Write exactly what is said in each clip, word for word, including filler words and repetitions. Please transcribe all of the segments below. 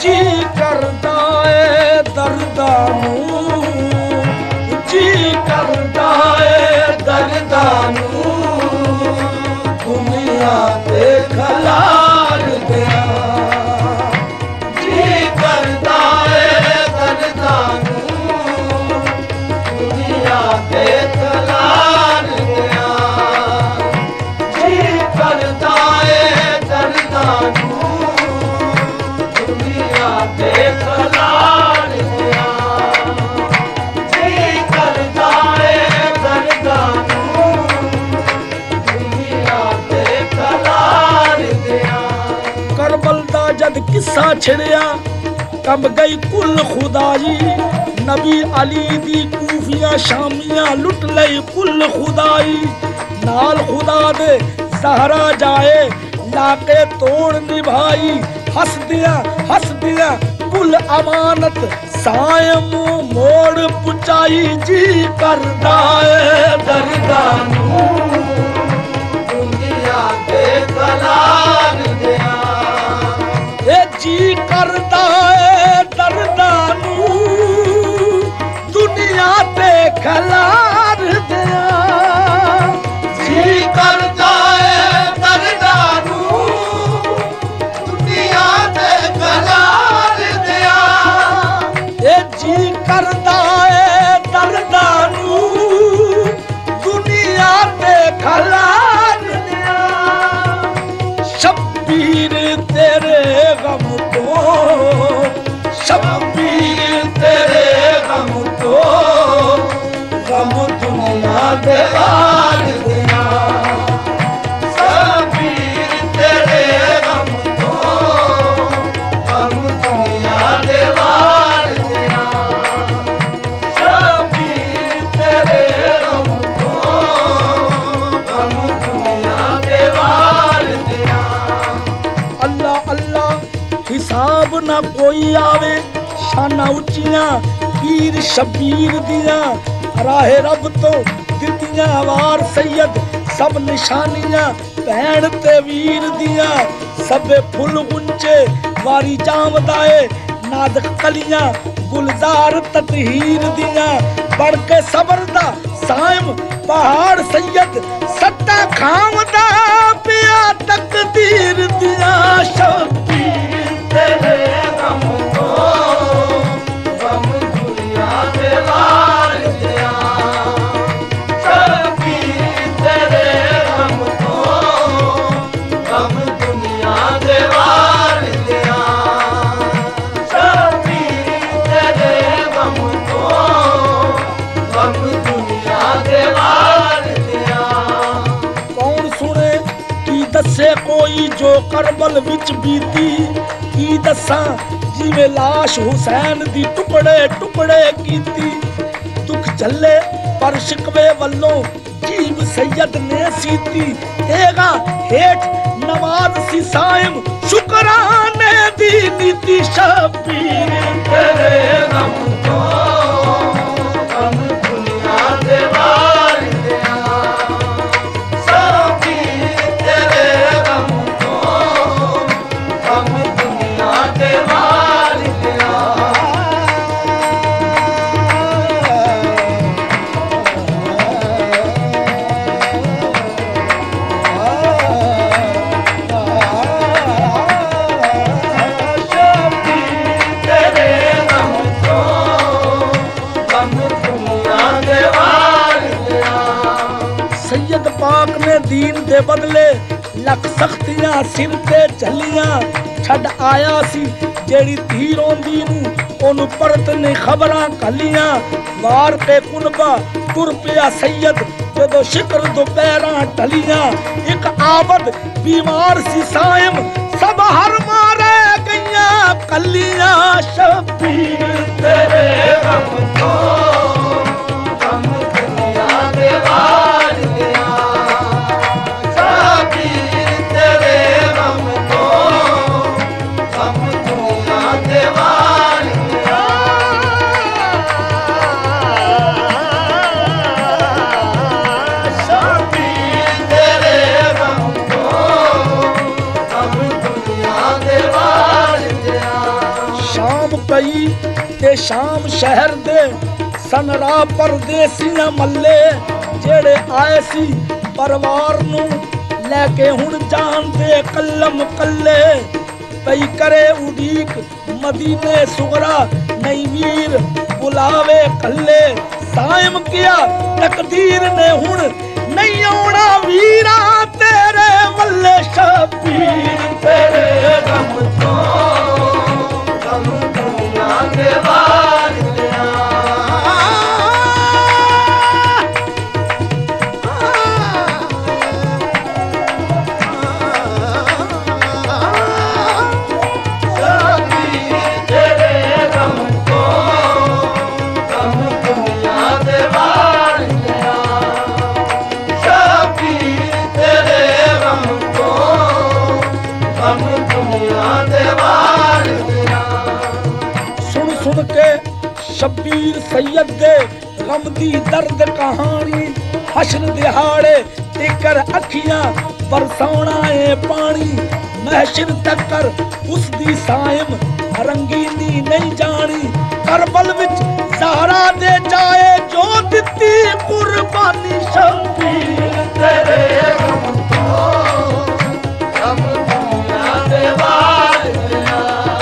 जी करदा ए दर्दां नूं जी करदा ए दर्दां नूं दुनिया ते खलार दियां जी करदा ए दर्दां नूं दुनिया ते खलार दियां जी करदा ए दर्दां नूं दुनिया ते खलार दियां जी करदा ए दर्दां नूं दुनिया ते खलार दियां। करबल दा जद किस्सा छिड़िया कब गई कुल खुदाई नबी अली दी कूफियां शामियां लुट लई कुल खुदाई नाल खुदा दे सहरा जाए लाके तोड़ निभाई हस दिया हस दिया कुल अमानत सायम मोड़ पुचाई जी करदा ए दर्दां नूं दुनिया ते खलार दियां ए जी करदा ए दर्दां नूं दुनिया ते खलार दियां जी करदा ए दर्दां नूं दुनिया ते खलार दियां ए जी करदा ए दर्दां नूं दुनिया ते खलार दियां शब्बीर तेरे गम तो शब्बीर तेरे गम तो गम दुनिया दे वार दियां शब्बीर तेरे गम तो गम दुनिया दे वार दियां शब्बीर तेरे गम तो गम दुनिया दे वार दियां। अल्लाह अल्लाह हिसाब ना कोई आवे शाना उच्चियां पीर शबीर दियां राहे रब तो दितियां वार सैयद सब निशानियां भैन ते वीर दियां सबे फुल गुंचे वारी जामदाए नादक कलियां गुलजार ततहीर दियां बढ़ के सबर दा साइम पहाड़ सैयद सत्ता खामदा पिया तकदीर दियां शबीर तेरे गम तो गम दुनिया दे वार दियां शबीर तेरे गम तो गम दुनिया दे वार दियां शबीर तेरे गम तो गम दुनिया दे वार दियां। कौन सुने की दसे कोई जो करबल विच बीती की दसां जिवें लाश हुसैन दी टुकड़े टुकड़े कीती दुख झल्ले पर शिकवे वल्लों जीब सैयद ने सीती एगा हेठ नवाज सी साइम शुकराने दी नीति शबीर तेरे गम तो गम दुनिया दे वार दियां शबीर तेरे गम तो गम दुनिया दे वार दियां। सैयद पाक ने दीन दे बदले लख सख्तियां सिर ते झलियां छड़ आया सी जेड़ी धी रोंदी नूं ओनू परत ने खबरां कलियां वार के कुनबा तुर पिया सैयद जदों शिकर दोपहरां टलियां एक आबद बीमार सी साइम सब हर मारे गईयां कलियां शबीर तेरे गम तो गम दुनिया दे वार दियां शबीर तेरे गम तो गम दुनिया दे वार दियां शबीर तेरे गम तो गम दुनिया दे वार दियां पई ते शाम शहर दे सनरा परदेसियां मल्ले जेड़े आए सी परिवार नू लैके हुण जान दे कल्लम कल्ले पई करे उडीक मदीने सुगरा नहीं वीर बुलावे कल्ले सायम किया तकदीर ने हुण नहीं आउणा वीरा तेरे वल्ले शबीर तेरे गम तो गम दुनिया दे वार दिया शब्बीर सैयद दे गम दी दर्द कहानी हश्र दिहाड़े टिकर अखियां बरसाउणा ए पानी महशर तकर उस दी सायम रंगीनी नहीं जानी करबल विच ज़हरा दे जाए जो दित्ती कुर्बानी शब्बीर तेरे गम तो गम दुनिया दे वार दिया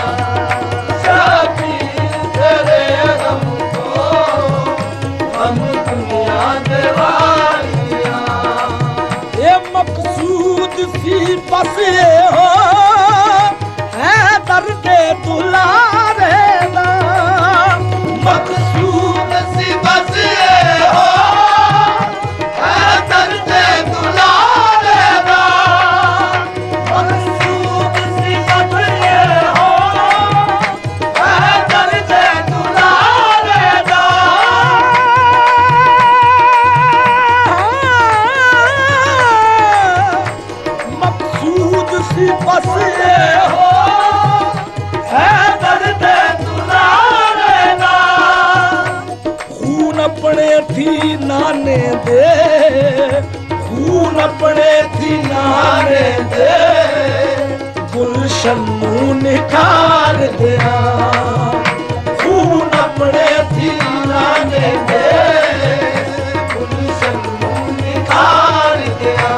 बस हो है दर्द दुलारे दा मकसूद सी बस हो है दर्द दुलारे दा मकसूद सी बस हो है दर्द दुलारे दा बस हो है दर्द दुलारे दा खून अपने थी नाने दे खून अपने थी नाने दे गुलशन नू निखार दिया खून अपने थी नाने दे गुलशन नू निखार दिया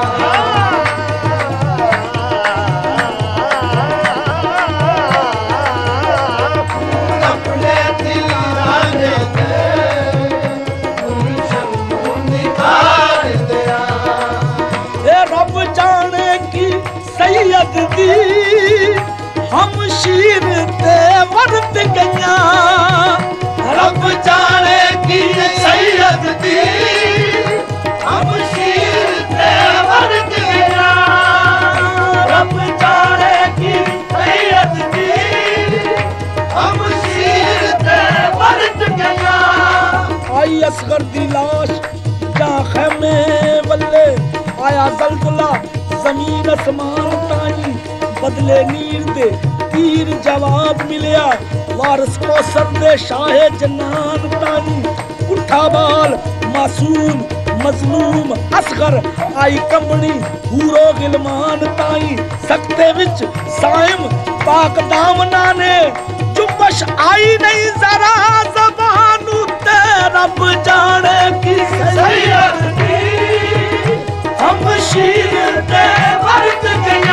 सैयद दी हम शीर ते वर्त गया रब जाने की सैयद दी हम शीर ते वर्त गया रब जाने की सैयद दी हम शीर ते वर्त गया आई असगर दी लाश जा खैमे वल्ले आया जलजला जमीन आसमान ताई बदले नीर दे तीर जवाब मिलिया वारस कौसर दे शाहे जन्नान ताई उठा बाल मासूम मजलूम असगर आई कंबनी हूरो गिलमान ताई सकते विच साइम पाक दामना ने जुबश आई नहीं जरा ज़बान ते रब जाने की सैयद दी हम शीर ते वर्त गया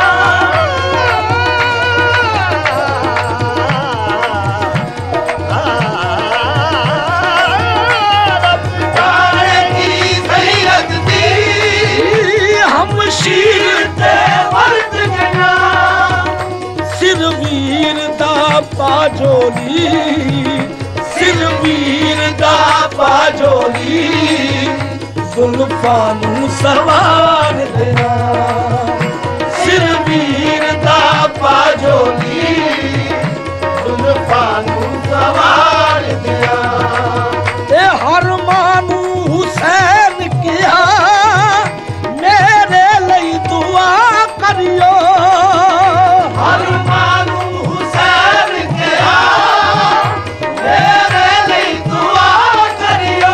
रब जाने की सैयद दी हम शीर ते वर्त गया सिर वीर दा पाजोली सिर वीर दा पाजोली जुल्फां नू सवार देना सिर वीर दा पाजोली जुल्फां नू सवार दिया ते हर मानू हुसैन किया मेरे लई दुआ करियो हर मानू हुसैन किया मेरे लई दुआ करियो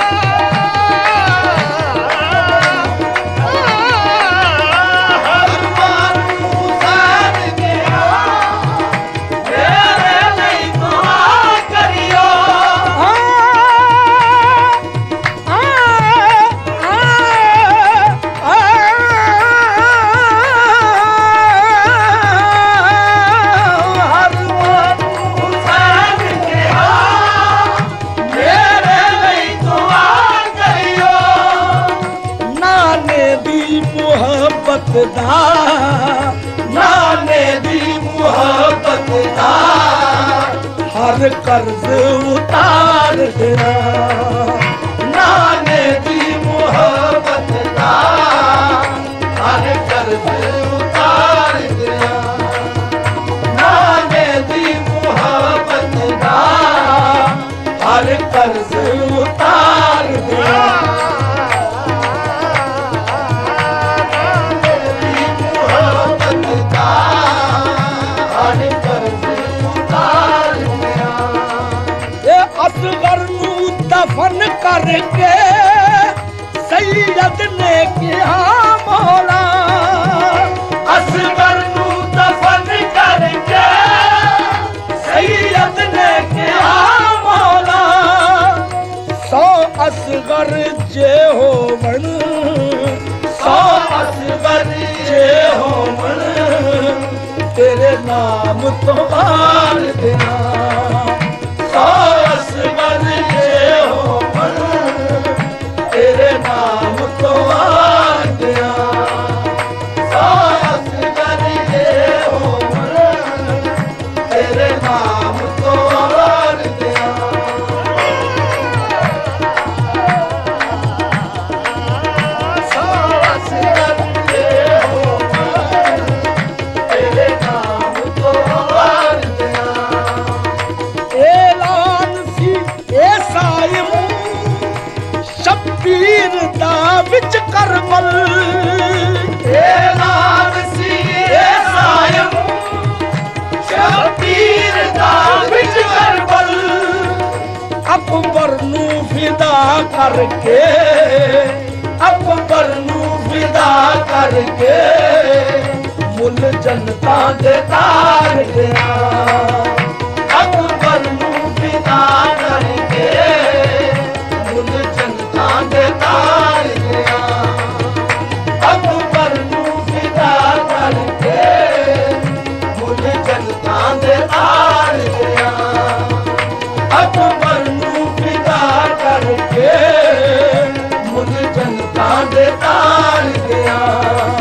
हर दा नाने दी मुहब्बत दा हर कर्ज उतार दिया नाने दी मुहब्बत दा हर कर्ज उतार दिया नाने दी मुहब्बत दा हर कर्ज उतार दिया असगर नू दफन करके सैयद ने किया मौला असगर नू दफन करके सैयद ने किया मौला सौ असगर जे होवन सौ असगर जे होवन तेरे नाम तो बार देना सौ असगर जे होवन तेरे नाम तो बार देना सौ असगर जे होवन तेरे नाम तो बार देना सौ असगर जे होवन तेरे नाम तो बार देना ऐलान सी ए साइम शब्बीर दा विच करबल ऐलान सी ए साइम शब्बीर दा विच करबल अकबर नू फिदा करके अकबर नू फिदा करके मुल जनता दे तार गया अकबर नू फिदा करके मुल जनता दे तार गया अकबर नू फिदा करके मुल जनता दे तार गया अकबर नू फिदा करके मुल जनता दे तार गया